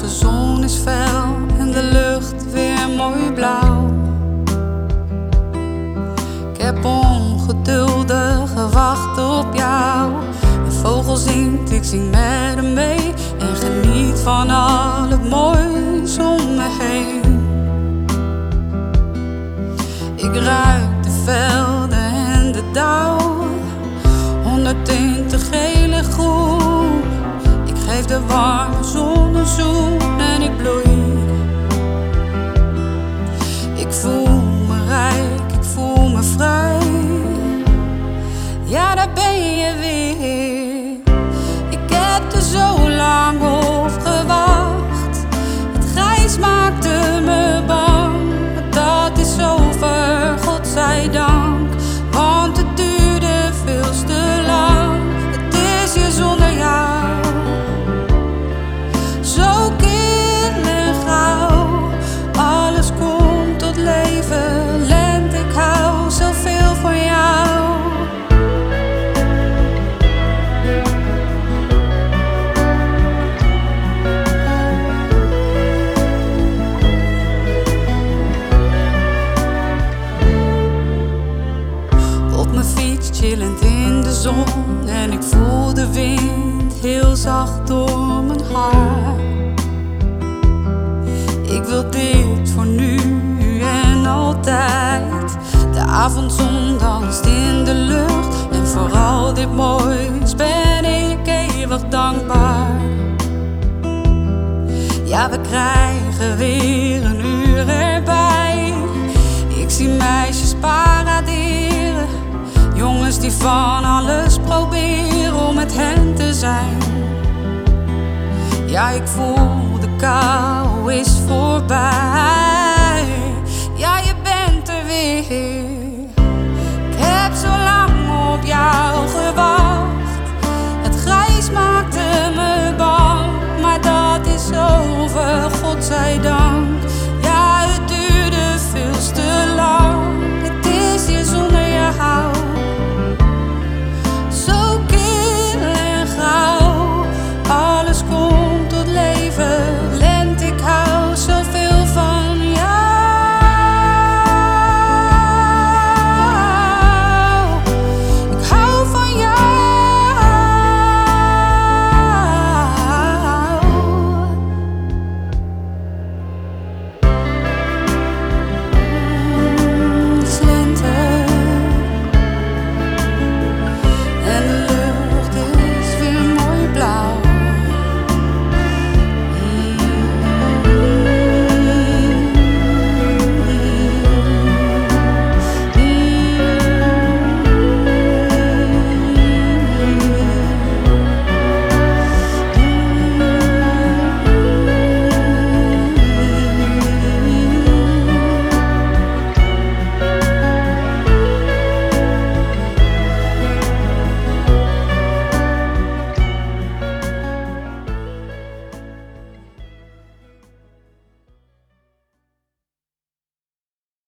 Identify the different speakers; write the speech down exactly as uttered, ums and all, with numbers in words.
Speaker 1: de zon is fel en de lucht weer mooi blauw. Ik heb ongeduldig gewacht op jou. Een vogel zingt, ik zing met hem mee en geniet van al het moois om me heen. Ik ruik de velden en de dauw, honderdtwintig gele groen. Ik geef de warme zon een zoen en ik bloei. Ik voel me rijk, ik voel me vrij. Ja, daar ben je weer. Ik heb er zo lang op gewacht. Het grijs maakte me bang, maar dat is over, godzijdank. Want het duurde veel te lang. Het is hier zonder jou zo kil en grauw. Alles komt tot leven, lente, ik hou zoveel van jou. Op mijn fiets chillend in de zon en ik voel de wind heel zacht door mijn haar. Ik wil dit voor nu en altijd. De avondzon danst in de lucht en vooral dit moois ben ik eeuwig dankbaar. Ja, we krijgen weer een uur erbij. Ik zie meisjes paraderen, jongens die van alles proberen om met hen te zijn. Ja, ik voel de kou is voorbij. Ja, je bent er weer. Ik heb zo lang op jou gewacht. Het grijs maakte me bang, maar dat is over, godzijdank.